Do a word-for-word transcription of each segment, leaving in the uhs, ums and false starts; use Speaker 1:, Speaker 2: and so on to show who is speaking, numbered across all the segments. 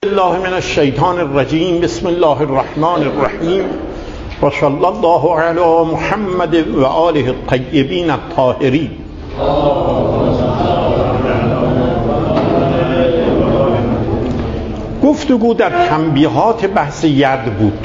Speaker 1: الله من الشیطان الرجیم. بسم الله الرحمن الرحیم و صلی الله علی محمد و آله الطیبین الطاهرین. گفتگو در تنبیهات بحث ید بود.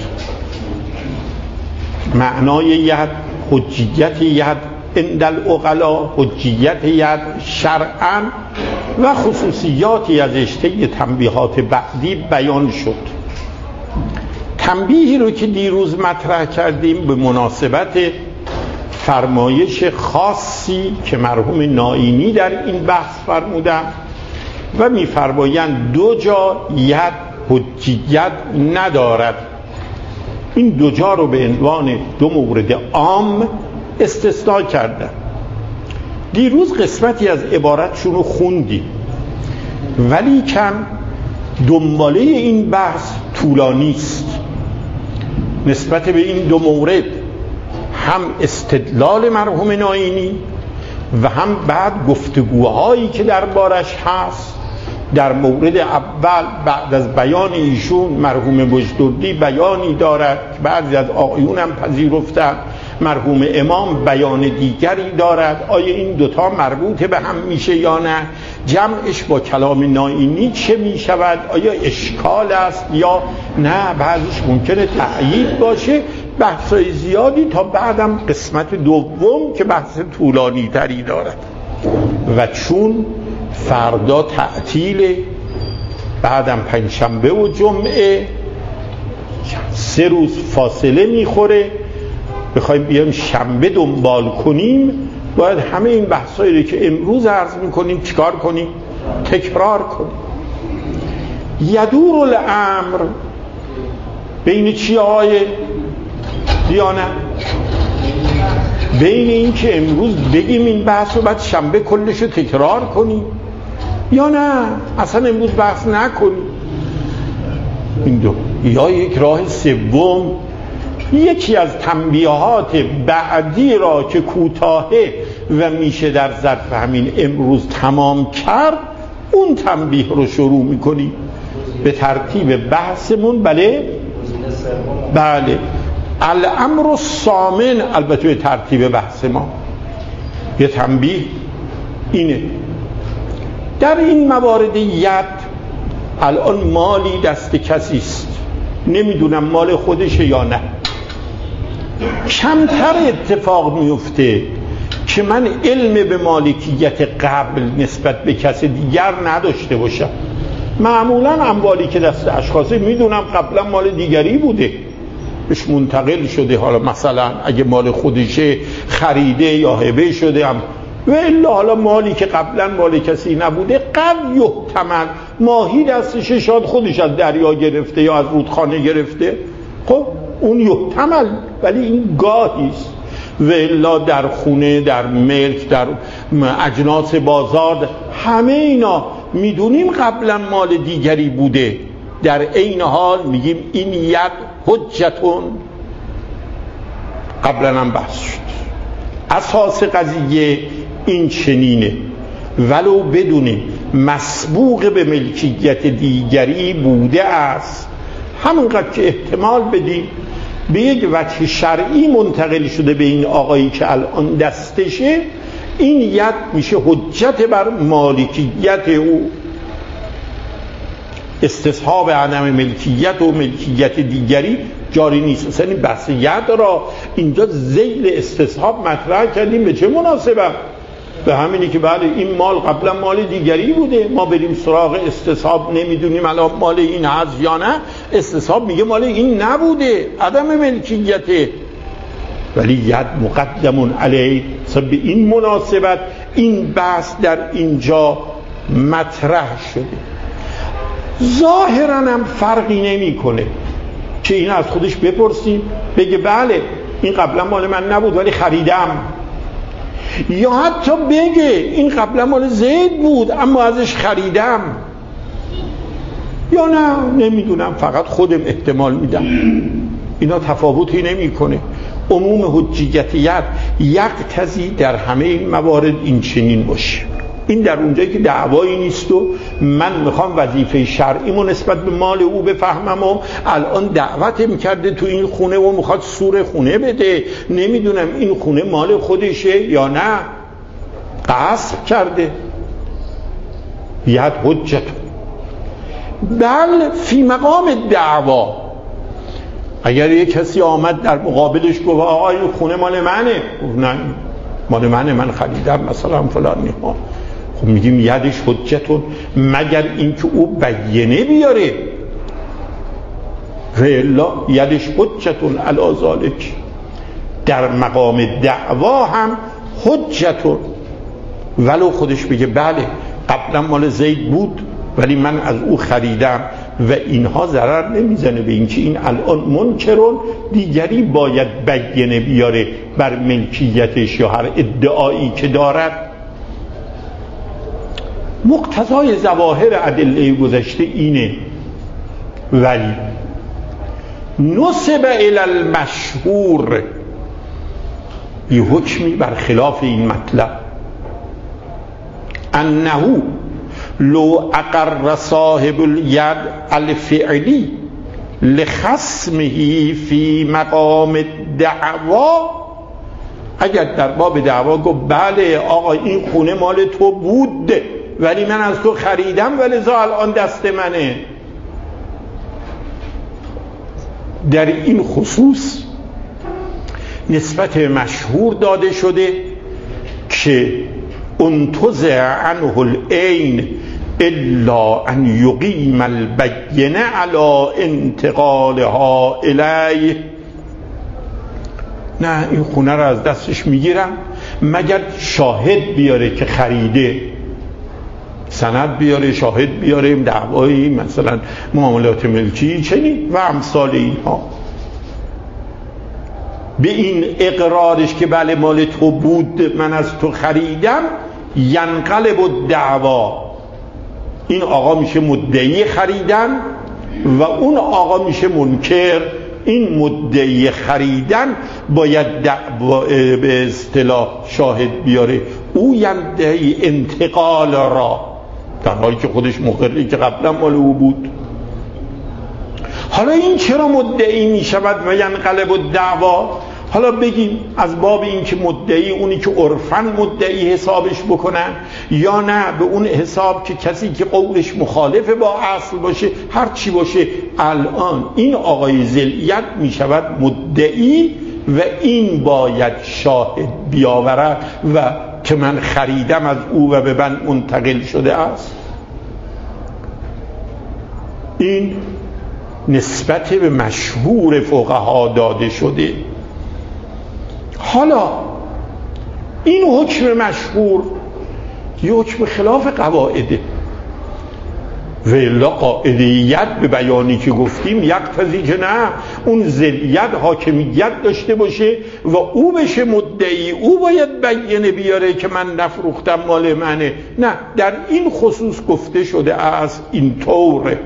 Speaker 1: معنای ید، حجیت ید عند العقلا، حجیت ید شرعاً و خصوصیاتی از اشته تنبیهات بعدی بیان شد. تنبیهی رو که دیروز مطرح کردیم به مناسبت فرمایش خاصی که مرحوم نائینی در این بحث فرمودن و می‌فرمایند دو جا ید حجیت ندارد. این دو جا رو به عنوان دو مورد عام استثناء کردن. دیروز قسمتی از عبارتشون رو خوندیم، ولی کم دنباله این بحث طولانی است. نسبت به این دو مورد هم استدلال مرحوم نائینی و هم بعد گفتگوهایی که دربارش هست. در مورد اول بعد از بیان ایشون مرحوم مجددی بیانی دارد که بعضی از آقایون هم پذیرفتند، مرحوم امام بیان دیگری دارد. آیا این دوتا مربوط به هم میشه یا نه؟ جمعش با کلام نائینی چه میشود؟ آیا اشکال است یا نه؟ بعضیش ممکنه تأیید باشه. بحثای زیادی تا بعدم قسمت دوم که بحث طولانی تری دارد. و چون فردا تعطیل، بعدم پنجشنبه و جمعه، سه روز فاصله میخوره، بخوایم بیایم شنبه دنبال کنیم، باید همه این بحثایی رو که امروز عرض میکنیم چیکار کنیم؟ تکرار کنیم. یدور الامر بین چی آقای دیانه؟ بین این که امروز بگیم این بحث رو بعد شنبه کلش رو تکرار کنیم یا نه اصلا امروز بحث نکنیم. این دو. یا یک راه سوم، یکی از تنبیهات بعدی را که کوتاهه و میشه در ظرف همین امروز تمام کرد، اون تنبیه رو شروع میکنیم به ترتیب بحثمون. بله بله الامر الثامن، البته به ترتیب بحث ما یه تنبیه اینه: در این موارد ید الان مالی دست کسی است، نمیدونم مال خودشه یا نه. کمتر اتفاق میفته که من علم به مالکیت قبل نسبت به کسی دیگر نداشته باشم. معمولا اموالی که دست اشخاصه میدونم قبلا مال دیگری بوده، بهش منتقل شده، حالا مثلا اگه مال خودشه خریده یا هبه شده هم، و الا حالا مالی که قبلا مال کسی نبوده قد یحتمل ماهی دستشه، شاید خودش از دریا گرفته یا از رودخانه گرفته، خب اون یحتمل، ولی این گاهی است. و الا در خونه، در ملک، در اجناس بازار، همه اینا میدونیم قبلا مال دیگری بوده. در این حال میگیم این ید حجتون. قبلا هم بحث شد. اساس قضیه این چنینه، ولو بدونیم مسبوق به ملکیت دیگری بوده است، همونقدر که احتمال بدیم به یک وجه شرعی منتقل شده به این آقایی که الان دستشه، این ید میشه حجت بر مالکیت او. استصحاب عدم ملکیت و ملکیت دیگری جاری نیست. مثلا این بحث ید را اینجا ذیل استصحاب مطرح کردیم. به چه مناسبت؟ به همینی که بله این مال قبلا مال دیگری بوده، ما بریم سراغ استصحاب نمیدونیم الان مال این هست یا نه. استصحاب میگه مال این نبوده، عدم ملکیته، ولی ید مقدمون علیه. به این مناسبت این بحث در اینجا مطرح شده. ظاهرا هم فرقی نمیکنه که این از خودش بپرسیم بگه بله این قبلا مال من نبود ولی خریدم، یا حتی بگه این قبلا مال زید بود اما ازش خریدم، یا نه نمیدونم فقط خودم احتمال میدم. اینا تفاوتی نمیکنه. عموم حجیت ید یقتضی در همه این موارد این چنین باشه. این در اونجایی که دعوایی نیست و من میخوام وظیفه شرعیمو نسبت به مال او بفهمم و الان دعوت میکرده تو این خونه و میخواد سور خونه بده، نمیدونم این خونه مال خودشه یا نه غصب کرده. ید حجت بل فی مقام دعوا، اگر یک کسی آمد در مقابلش گفت آقا این خونه مال منه، نه مال منه من خریدم مثلا فلان نیها، خب میگیم یدش حجتون مگر اینکه او بیانه بیاره و الا یدش حجتون علی ذالک. در مقام دعوا هم حجتون ولو خودش بگه بله قبلا مال زید بود ولی من از او خریدم و اینها ضرر نمیزنه به اینکه این الان منکرون دیگری باید بیانه بیاره بر ملکیتش یا هر ادعایی که دارد. مقتضای ظواهر ادله گذشته اینه ولی نسب الی المشهور یه حکمی برخلاف این مطلب انه لو اقر صاحب الید الفعلی لخصمه فی مقام دعوا، اگر در باب دعوا گفت بله آقا این خونه مال تو بود ولی من از تو خریدم ولذا الان دست منه، در این خصوص نسبت مشهور داده شده که انتزع عنه العین الا ان یقیم البینه علی انتقالها الیه. نه این خونه رو از دستش میگیرم مگر شاهد بیاره که خریده، سند بیاره، شاهد بیاره، دعوایی مثلا معاملات ملکی چنین و امثال اینها. به این اقرارش که بله مال تو بود من از تو خریدم ینقلب الدعوا، این آقا میشه مدعی خریدن و اون آقا میشه منکر. این مدعی خریدن باید دعوا به اصطلاح شاهد بیاره، او یدعی انتقال را در حالی که خودش مقرری که قبلا مال او بود. حالا این چرا مدعی میشود و ینقلب الدعوا؟ حالا بگیم از باب این که مدعی اونی که عرفاً مدعی حسابش بکنن یا نه به اون حساب که کسی که قولش مخالف با اصل باشه، هر چی باشه. الان این آقای ذی‌الید می شود مدعی و این باید شاهد بیاورد و که من خریدم از او و به من منتقل شده است. این نسبت به مشهور فقها داده شده. حالا این حکم مشهور یه حکم خلاف قواعده و الا قاعده ید به بیانی که گفتیم یقتضی که نه اون ذی‌الید حاکمیت داشته باشه و او بشه مدعی، او باید بیانه بیاره که من نفروختم مال منه. نه در این خصوص گفته شده است این طوره.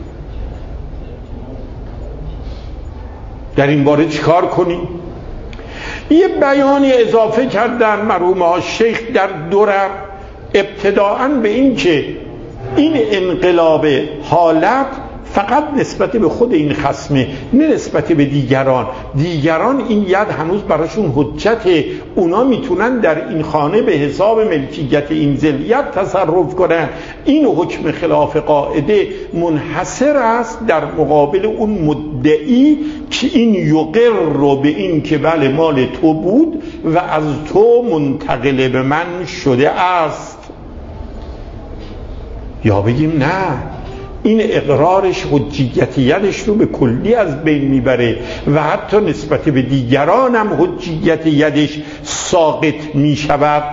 Speaker 1: در این باره چیکار کنیم؟ یه بیانی اضافه کردن مرحوم ها شیخ در درر ابتداءً به این که این انقلاب حالت فقط نسبت به خود این خصمه نه نسبت به دیگران. دیگران این ید هنوز براشون حجته، اونا میتونن در این خانه به حساب ملکیت این ذی‌الید تصرف کنن. این حکم خلاف قاعده منحصر است در مقابل اون مدعی که این یقر رو به این که بله مال تو بود و از تو منتقل به من شده است. یا بگیم نه این اقرارش حجیتیتش رو به کلی از بین میبره و حتی نسبت به دیگران هم حجیتیتش ساقط میشود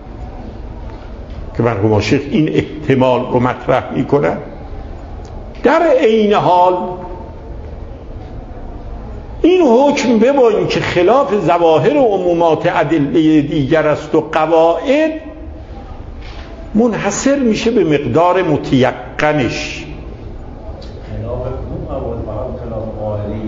Speaker 1: که مرحوم شیخ این احتمال رو مطرح میکنه. در عین حال این حکم به با این که خلاف ظواهر و عمومات ادله دیگر است و قواعد منحصر میشه به مقدار متیقنش.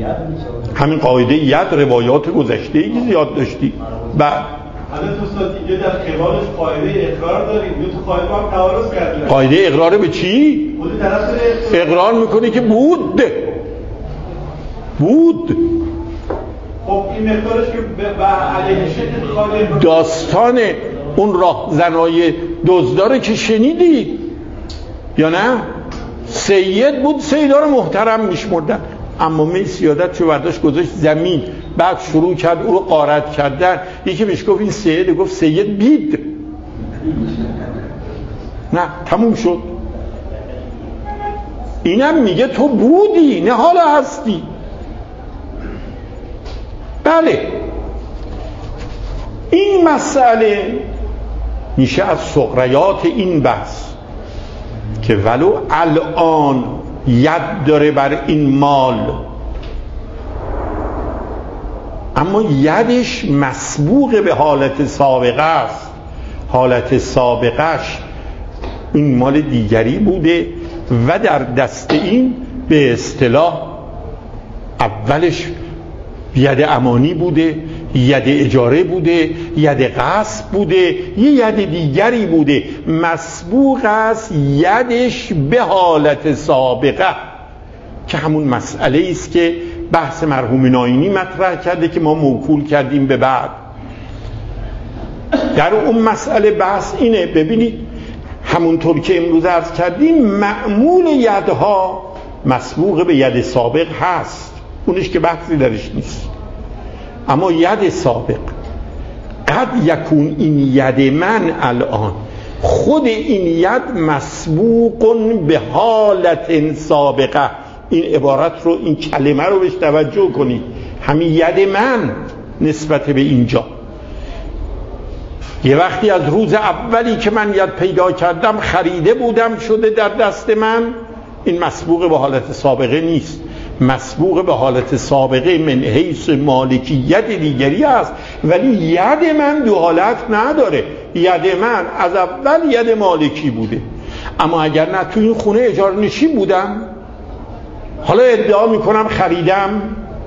Speaker 1: همین قاعده ید روایات گذشته ای که زیاد داشتی. بعد
Speaker 2: حضرت استاد دیگه در قبالش قاعده اقرار داریم، دو تا قاعده هم تعارض کردن.
Speaker 1: قاعده اقرار به چی؟
Speaker 2: خود طرف
Speaker 1: اقرار میکنه که بود بود
Speaker 2: خب این مقدارش که به علیه شکل خاله
Speaker 1: داستان اون راهزنای دزداره که شنیدی یا نه؟ سید بود، سیدا رو محترم میشمردن، اما می سیادت چو برداشت گذاشت زمین، بعد شروع کرد او رو غارت کردن. یکی بهش گفت این سید، گفت سید بید. نه تموم شد. اینم میگه تو بودی، نه حالا هستی. بله این مسئله میشه از سغریات این بحث که ولو الان ید داره بر این مال، اما یدش مسبوق به حالت سابقه است. حالت سابقش این مال دیگری بوده و در دست این به اصطلاح اولش ید امانی بوده، ید اجاره بوده، ید غصب بوده، یه ید دیگری بوده. مسبوق است یدش به حالت سابقه که همون مسئله است که بحث مرحوم ناینی مطرح کرده که ما موکول کردیم به بعد. در اون مسئله بحث اینه، ببینید همونطور که امروز عرض کردیم معمول یدها مسبوق به ید سابق هست، اونش که بحثی درش نیست. اما ید سابق قد یکون این ید من الان، خود این ید مسبوق به حالت سابقه. این عبارت رو، این کلمه رو بهش توجه کنید. همین ید من نسبت به اینجا یه وقتی از روز اولی که من ید پیدا کردم خریده بودم شده در دست من، این مسبوق به حالت سابقه نیست. مسبوق به حالت سابقه من حیث مالکیت دیگری است، ولی ید من دو حالت نداره. ید من از اول ید مالکی بوده، اما اگر نه تو این خونه اجاره نشین بودم، حالا ادعا میکنم خریدم،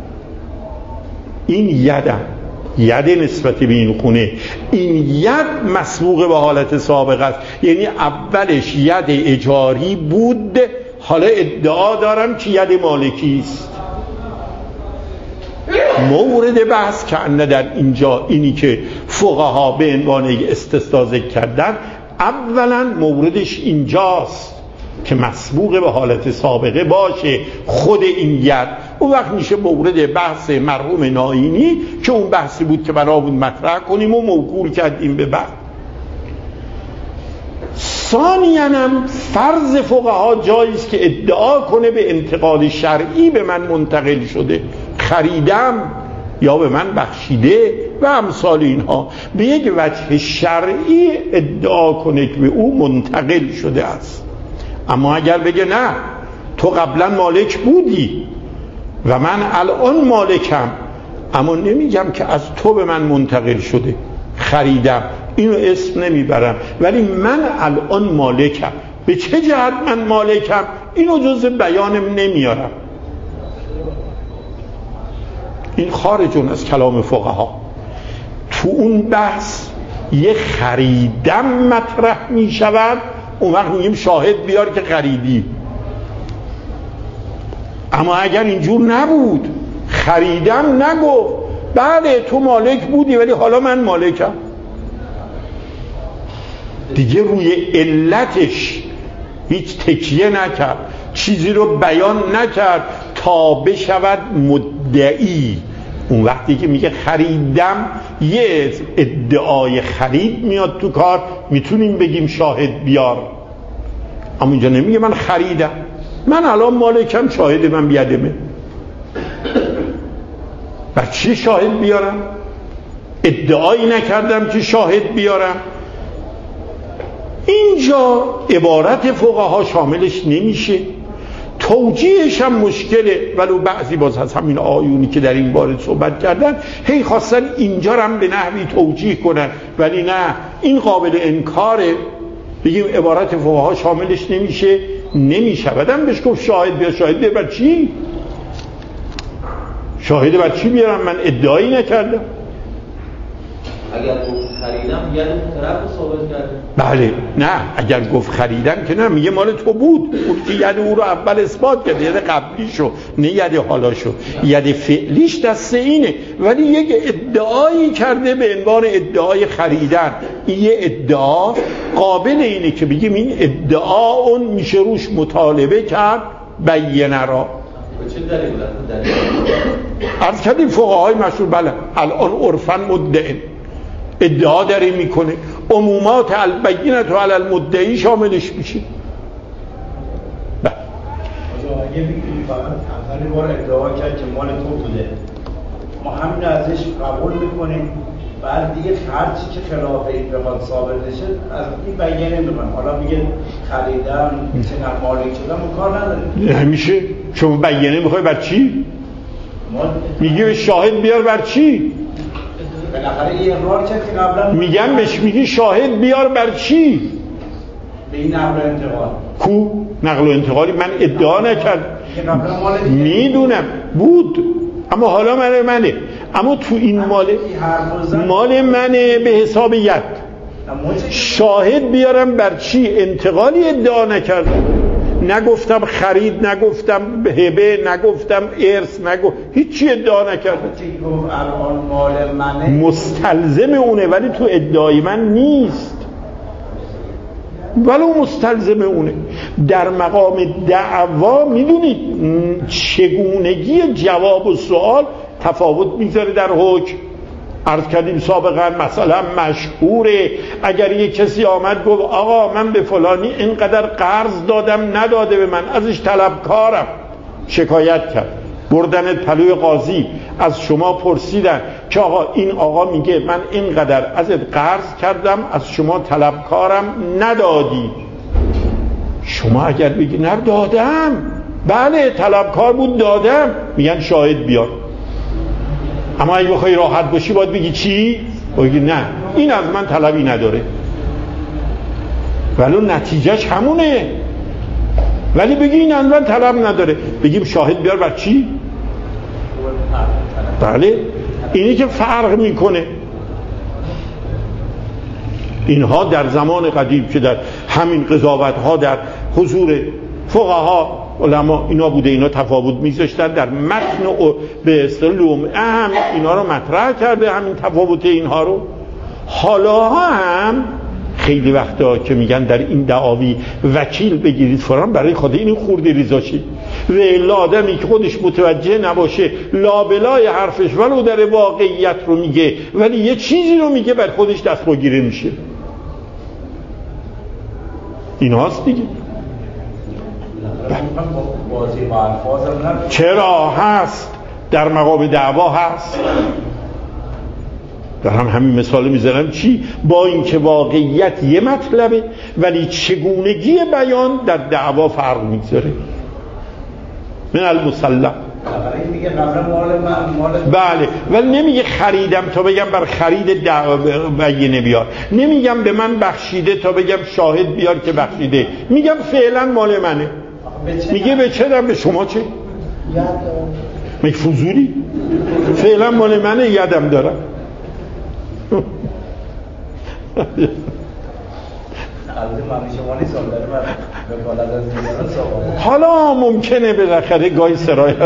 Speaker 1: این یدم، ید نسبت به این خونه، این ید مسبوق به حالت سابقه است. یعنی اولش ید اجاری بود، حالا ادعا دارم که ید مالکی است. مورد بحث که انه در اینجا اینی که فقها به عنوان استثنا ذکر کردن، اولا موردش اینجاست که مسبوق به حالت سابقه باشه خود این ید. اون وقت میشه مورد بحث مرحوم ناینی که اون بحثی بود که بنا بود مطرح کنیم و موکول کردیم به بعد. ثانیاً هم فرض فقها جاییست که ادعا کنه به انتقال شرعی به من منتقل شده، خریدم یا به من بخشیده و امثال اینها، به یک وجه شرعی ادعا کنه که به او منتقل شده است. اما اگر بگه نه تو قبلا مالک بودی و من الان مالکم، اما نمیگم که از تو به من منتقل شده، خریدم، اینو اسم نمیبرم، ولی من الان مالکم. به چه جهت من مالکم اینو جز بیانم نمیارم. این خارجون از کلام فقها. تو اون بحث یه خریدم مطرح میشود، اون وقت میگیم شاهد بیار که خریدی. اما اگر اینجور نبود، خریدم نگفت، بله تو مالک بودی ولی حالا من مالکم، دیگه روی علتش هیچ تکیه نکرد، چیزی رو بیان نکرد تا بشود مدعی. اون وقتی که میگه خریدم، یه ادعای خرید میاد تو کار، میتونیم بگیم شاهد بیار. اما اینجا نمیگه من خریدم، من الان مالکم، شاهد من بیادمه. و چی شاهد بیارم؟ ادعایی نکردم که شاهد بیارم. اینجا عبارت فقها شاملش نمیشه، توجیهش هم مشکله، ولو بعضی باز از همین آیونی که در این باره صحبت کردن هی خواستن اینجا هم به نحوی توجیه کنن، ولی نه، این قابل انکاره. بگیم عبارت فقها شاملش نمیشه، نمیشه. بعدم بهش گفت شاهد بیار، شاهد بیار بر چی؟ شاهد بر چی بیارم؟ من ادعایی نکردم.
Speaker 3: اگر گفت خریدم ید اون طرف رو ثابت کرده.
Speaker 1: بله نه اگر گفت خریدم که نه، میگه مال تو بود، اون که ید او رو اول اثبات کرده، ید قبلیشو نه ید حالاشو، ید فعلیش دست اینه، ولی یک ادعایی کرده به عنوان ادعای خریدن. این یه ادعا قابل اینه که بگیم این ادعا اون میشه روش مطالبه کرد بینه را.
Speaker 3: چه دلیل دلیل
Speaker 1: عرض کردیم فقهای مشهور بله الان عرفاً مدعی ادعا داره میکنه، عمومات البینه و علی المدعی شاملش میشه.
Speaker 4: بله اگه بگیم فقط اولین بار ادعا کرد که مال تو بوده، ما همین ازش قبول میکنیم، بعد دیگه هرچی که خلاف این بخواد ثابت بشه از این بیانیه میکنم، حالا میگه خریدم چه مالک شدم و کار نداره.
Speaker 1: نمیشه. شما بیانیه میخوای بر چی؟ میگه به شاهد بیار بر چی؟
Speaker 4: بالاخره این اقرار کرد که قبلا
Speaker 1: میگم بهش میگی شاهد بیار بر چی؟
Speaker 4: به این نقل و انتقال.
Speaker 1: کو نقل و انتقالی من ادعا نکرد، میدونم بود اما حالا من منه، اما تو این مال مال منه به حساب ید. شاهد بیارم بر چی؟ انتقالی ادعا نکردم، نگفتم خرید، نگفتم هبه، نگفتم ارث، نگو هیچی ادعا نکردم.
Speaker 4: الان مال منه
Speaker 1: مستلزم اونه ولی تو ادعای من نیست، ولو مستلزم اونه. در مقام دعوا میدونید چگونگی جواب و سوال تفاوت میذاره در حکم. عرض کردیم سابقا مثلا مشهوره اگر یک کسی آمد گفت آقا من به فلانی اینقدر قرض دادم نداده به من، ازش طلبکارم، شکایت کرد، بردنت پلوی قاضی، از شما پرسیدن که آقا این آقا میگه من اینقدر ازت قرض کردم از شما طلبکارم ندادی. شما اگر بگی نه دادم، بله طلبکار بود دادم، میگن شاهد بیار. اما اگه بخوای راحت باشی باید بگی چی؟ بگی نه این از من طلبی نداره، ولو نتیجهش همونه، ولی بگی این از من طلب نداره، بگیم شاهد بیار بر چی؟ بله اینی که فرق میکنه. اینها در زمان قدیم که در همین قضاوت ها در حضور فقها علما اینا بوده، اینا تفاوت میذاشتن در متن و به اصطلاح هم اینا رو مطرح کرده، همین تفاوت اینها رو. حالا هم خیلی وقتا که میگن در این دعاوی وکیل بگیرید فرام، برای خود این خورده ریزاشی و الا آدمی که خودش متوجه نباشه لابلای حرفش ولو در واقعیت رو میگه ولی یه چیزی رو میگه بر خودش دست بگیره میشه. این هاست دیگه. چرا هست؟ در مقام دعوا هست. در هم همین مثال میزنم چی؟ با اینکه واقعیت یه مطلبه ولی چگونگی بیان در دعوا فرق میذاره. من المسلم بله، ولی نمیگه خریدم تا بگم بر خرید دعوا بینه بیار، نمیگم به من بخشیده تا بگم شاهد بیار که بخشیده، میگم فعلا مال منه. میگه به چه دم به شما چه؟ میگه فضولی، فعلا مال منه یادم دارم. حالا ممکنه بالاخره گاهی سرایت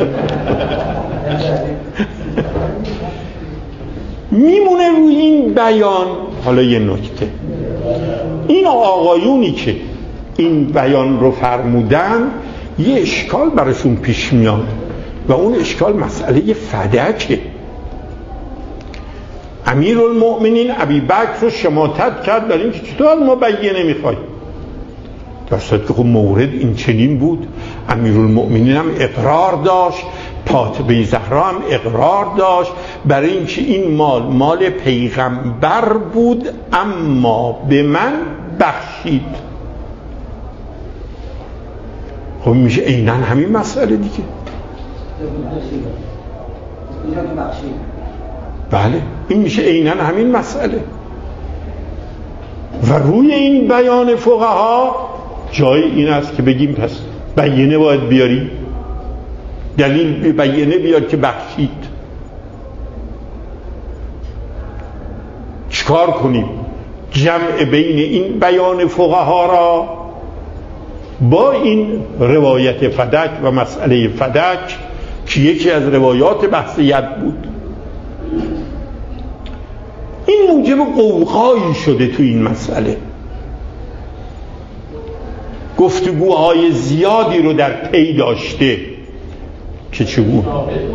Speaker 1: میمونه روی این بیان. حالا یه نکته، این آقایونی که این بیان رو فرمودن یه اشکال براشون پیش میاد و اون اشکال مسئله فدکه. امیرالمؤمنین ابی بکر رو شماتت کرد در این که چطور از ما بیانیه میخوای، در صورتی که خب مورد این چنین بود. امیرالمؤمنین هم اقرار داشت، فاطمه زهرا هم اقرار داشت برای اینکه این مال مال پیغمبر بود اما به من بخشید. خب میشه عیناً همین مسئله دیگه. بله این میشه عیناً همین مسئله. و روی این بیان فقها جای این است که بگیم پس بیانیه باید بیاری، دلیل بیانیه بیار که بخشید. چیکار کنیم؟ جمع بین این بیان فقها را با این روایت فدک و مسئله فدک که یکی از روایات بحث ید بود. این موجب قوقایی شده تو این مسئله، گفتگوهای زیادی رو در پی داشته که چه بود.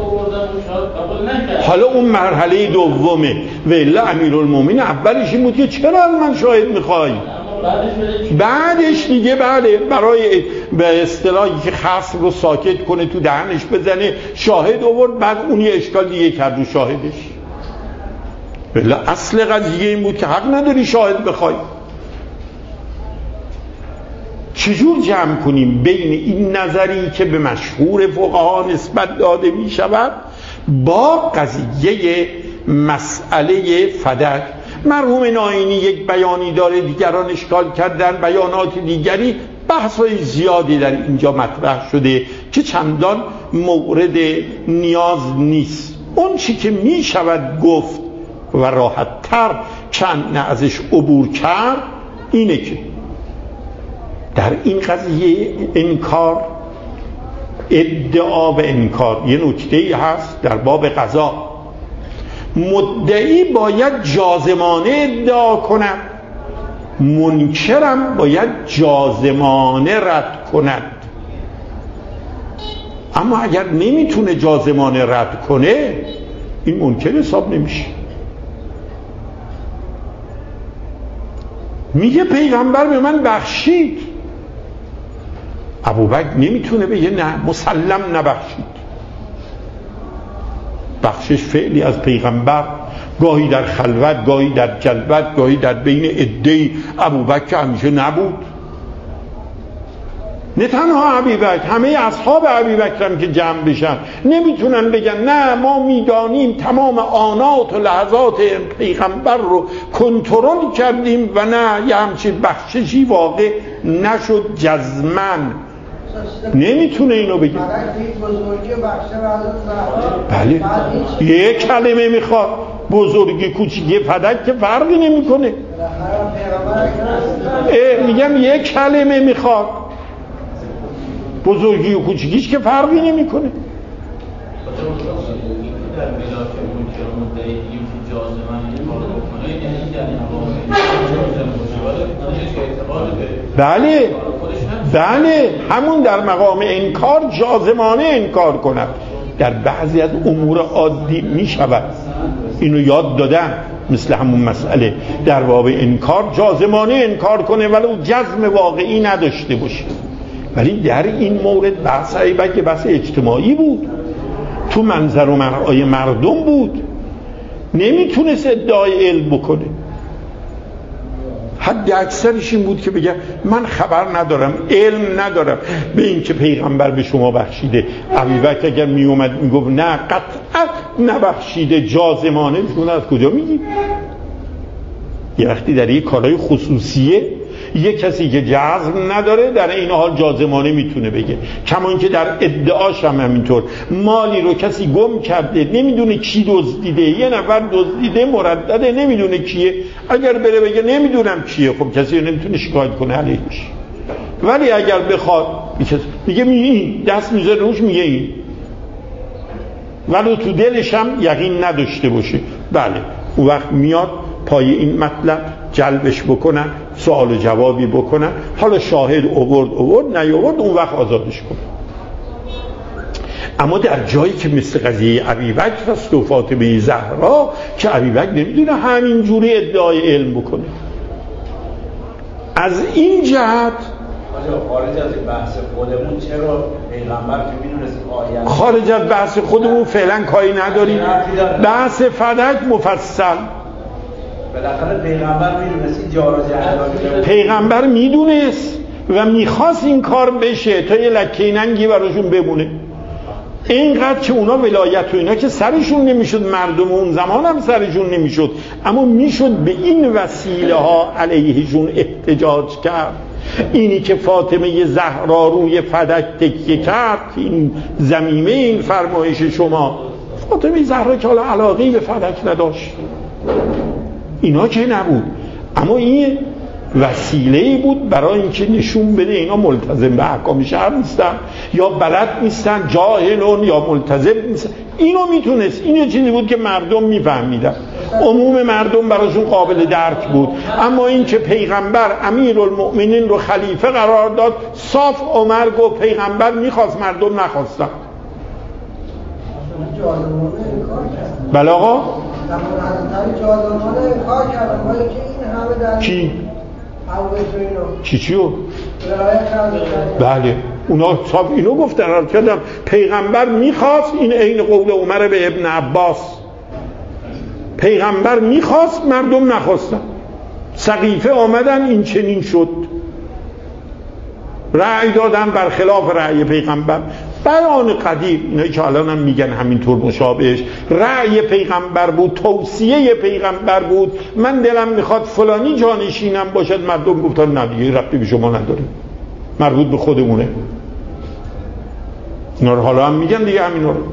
Speaker 1: حالا اون مرحله دومه و الا امیرالمومنین اولش این بود که چرا از من شاهد میخوای؟ بعدش دیگه بله برای به اصطلاحی که خصم رو ساکت کنه تو دهنش بزنه شاهد آورد، بعد اون یه اشکال دیگه کرد رو شاهدش. بله اصل قضیه این بود که حق نداری شاهد بخوای. چجور جمع کنیم بین این نظری که به مشهور فقها نسبت داده می شود با قضیه مسئله فدک؟ مرحوم ناینی یک بیانی داره، دیگران اشکال کردن بیانات دیگری، بحث‌های زیادی در اینجا مطرح شده که چندان مورد نیاز نیست. اون چی که می شود گفت و راحت‌تر چند ازش عبور کرد اینه که در این قضیه انکار، ادعا و انکار یه نکته‌ای هست در باب قضا. مدعی باید جازمانه ادعا کند، منکرم باید جازمانه رد کند. اما اگر نمیتونه جازمانه رد کنه این منکر حساب نمیشه. میگه پیغمبر به من بخشید، ابوبکر نمیتونه بگه نه مسلم نبخشید. بخشش فعلی از پیغمبر، گاهی در خلوت، گاهی در جلوت، گاهی در بین عده‌ای. ابوبکر همیشه نبود، نه تنها ابوبکر، همه اصحاب ابوبکر هم که جمع بشن نمیتونن بگن نه ما میدانیم تمام آنات و لحظات پیغمبر رو کنترل کردیم و نه یه همچین بخششی واقع نشد جزمن. نمیتونه اینو بگه. بله یک کلمه میخواد، بزرگی کوچیکی فدک که فرقی نمیکنه. میگم یک کلمه میخواد، بزرگی و کوچیکیش که فرقی نمیکنه. بله بله همون در مقام انکار جازمانه انکار کند. در بعضی از امور عادی می شود، اینو یاد دادم، مثل همون مسئله در باب انکار جازمانه انکار کنه ولو جزم واقعی نداشته باشه. ولی در این مورد بحث ایبک بحث اجتماعی بود، تو منظر و مرعای مردم بود، نمیتونست ادعای علم بکنه. حد اکثرش این بود که بگه من خبر ندارم، علم ندارم به این که پیغمبر به شما بخشیده. ابوبکر اگر می اومد میگفت نه قطعا نبخشیده جازمانه، شون از کجا میگی؟ یه وقتی در یک کارهای خصوصیه یه کسی که جزم نداره در این حال جازمانه میتونه بگه. کما اینکه در ادعاش هم همینطور، مالی رو کسی گم کرده نمیدونه کی دزدیده، یه نفر دزدیده مردده نمیدونه کیه، اگر بره بگه نمیدونم کیه خب کسی نمیتونه شکایت کنه علیهش. ولی اگر بخواد میگه این دست میذاره روش میگه این، ولو تو دلش هم یقین نداشته باشه، بله اون وقت میاد پای این مطلب جلبش بکنن، سوال و جوابی بکنن، حالا شاهد اوورد اوورد نیاورد اون وقت آزادش کنن. اما در جایی که مثل قضیه ابوبکر است و فاطمه زهرا که ابوبکر نمیدونه همین جوری ادعای علم بکنه، از این جهت
Speaker 4: خارج از بحث خودمون چرا پیغمبر که میدونست آیه
Speaker 1: خارج از بحث خودمون فعلا کاری نداریم. بحث فدک مفصل
Speaker 4: بالاخره پیغمبر میدونست جار و جهل،
Speaker 1: پیغمبر میدونست و میخواست این کار بشه تا یه لکه ننگی براشون بمونه. اینقدر که اونا ولایت و اینا که سرشون نمیشد، مردم اون زمان هم سرشون نمیشد، اما میشد به این وسیله ها علیهشون احتجاج کرد. اینی که فاطمه زهرا روی فدک تکیه کرد، این ضمیمه این فرمایش شما، فاطمه زهرا که حالا علاقه‌ای به فدک نداشت، اینا که نبود، اما این وسیله‌ای بود برای اینکه نشون بده اینا ملتزم به احکام شرع نیستن یا بلد نیستن، جاهلون یا ملتزم نیستن. اینو میتونست، این یه چیزی بود که مردم میفهمیدن، عموم مردم براشون قابل درک بود. اما این که پیغمبر امیرالمؤمنین رو خلیفه قرار داد، صاف عمر گفت پیغمبر میخواست مردم نخواستن. بله آقا کی؟ چی چیو؟ بله اونا صاف اینو گفتن کردم پیغمبر میخواست، این عین قول عمر به ابن عباس، پیغمبر میخواست مردم نخواستن، سقیفه آمدن این چنین شد، رأی دادن برخلاف رأی پیغمبر. بیان قدیم اینایی که الان هم میگن همینطور مشابهش، رأی پیغمبر بود، توصیه پیغمبر بود، من دلم میخواد فلانی جانشینم باشد، مردم گفتن نه دیگه ربطی به شما نداره، مربوط به خودمونه. اینا رو حالا هم میگن دیگه همینا رو.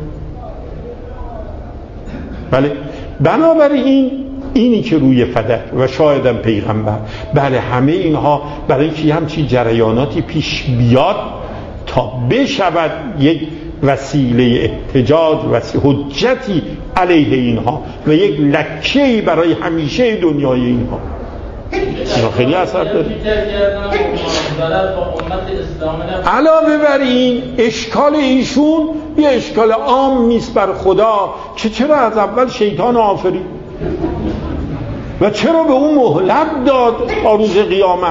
Speaker 1: بله بنابراین اینی که روی فدک و شایدم پیغمبر، بله همه اینها برای اینکه همچین جریاناتی پیش بیاد تا بشود یک وسیله احتجاج و حجتی علیه اینها و یک لکه‌ای برای همیشه دنیای اینها. اینا خیلی اثر داره. علاوه بر این اشکال ایشون یه اشکال عام نیست بر خدا که چرا از اول شیطان آفرید و چرا به اون مهلت داد تا روز قیامت.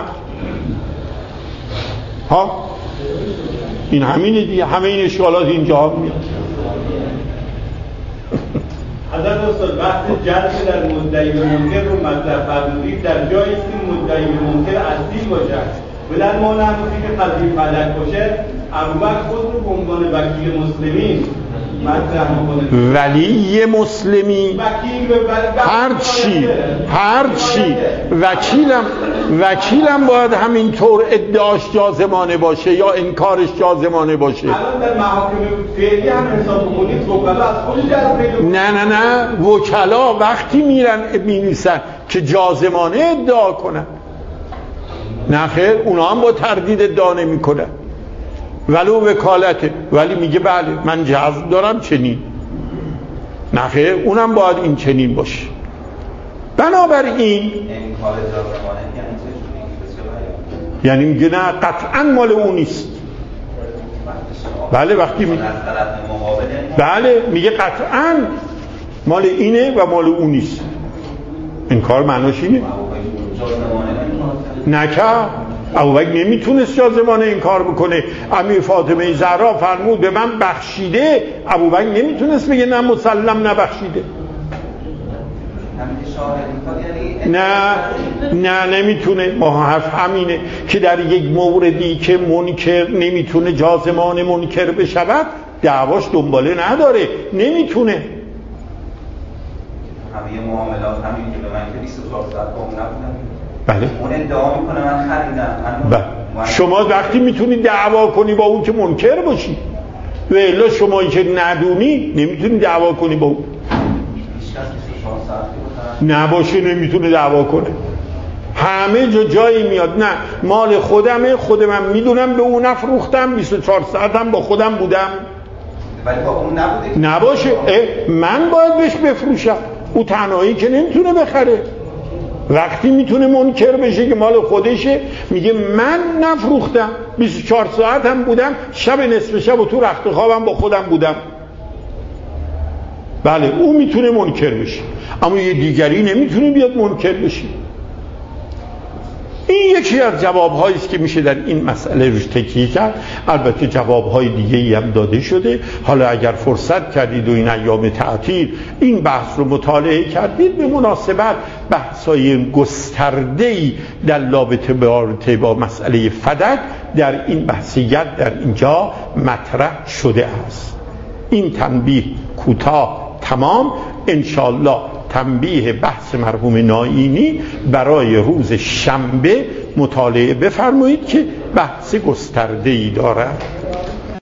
Speaker 1: ها این همینه دیگه، همه این اشکالات اینجا میاد.
Speaker 2: حضرت استاد بحث جلب در مدعی به منکر رو مطرح فرمودید، در جایی است که مدعی به منکر اصلی باشد و در مانع که قضیه فلک باشه، ابوبکر خود رو به عنوان وکیل مسلمین مطرح می‌کنه.
Speaker 1: ولی مسلمی هر چی هر چی وکیلم وکیلم باید همینطور ادعاش جازمانه باشه یا انکارش جازمانه باشه.
Speaker 2: الان در محاکم فعلی هم حساب کنید وکلا از خود جلب.
Speaker 1: نه نه نه وکلا وقتی میرن می‌نویسن که جازمانه ادعا کنن، نه خیر، اونا هم با تردید ادعا نمی‌کنن ولو وکالته، ولی میگه بله من جزم دارم چنین، نه خیر، اونم باید این چنین باشه. بنابراین یعنی میگه نه قطعا مال اون نیست. بله وقتی می... بله میگه قطعا مال اینه و مال اون نیست. این کار معناش اینه نکه ابوبکر نمیتونست جازمانه این کار بکنه. امیر فاطمه زهرا فرمود به من بخشیده، ابوبکر نمیتونست بگه نه مسلم نبخشیده. نه نه نمیتونه. ما حرف همینه که در یک موردی که منکر نمیتونه جازمانه منکر بشود دعواش دنباله نداره، نمیتونه.
Speaker 5: همه معاملات همین که به من که بیست و چهار ساعت با اون نبودم.
Speaker 1: بله.
Speaker 5: اون ادعا میکنه من خریدم.
Speaker 1: بله. شما وقتی میتونی دعوا کنی با اون که منکر باشی، و الا شمایی که ندونی نمیتونی دعوا کنی با اون. نباشه نمیتونه دعوا کنه. همه جا جایی میاد نه مال خودمه، خودم هم میدونم به اون نفروختم، بیست و چهار ساعتم با خودم بودم.
Speaker 5: ولی با اون نبوده
Speaker 1: نباشه من باید بهش بفروشم. او تنهایی که نمیتونه بخره. وقتی میتونه منکر بشه که مال خودشه، میگه من نفروختم، بیست و چهار ساعت هم بودم، شب نصف شب و تو رخت خوابم با خودم بودم. بله او میتونه منکر بشه، اما یه دیگری نمیتونه بیاد منکر بشه. این یکی از جوابهایی است که میشه در این مسئله روش تکیه کرد. البته جوابهای دیگه ای هم داده شده. حالا اگر فرصت کردید و این ایام تعطیل این بحث رو مطالعه کردید، به مناسبت بحثای گسترده‌ای در رابطه با مسئله فدک در این بحثیت در اینجا مطرح شده است. این تنبیه کوتاه تمام. انشالله تنبیه بحث مرحوم نائینی برای روز شنبه مطالعه بفرمایید که بحث گسترده‌ای دارد.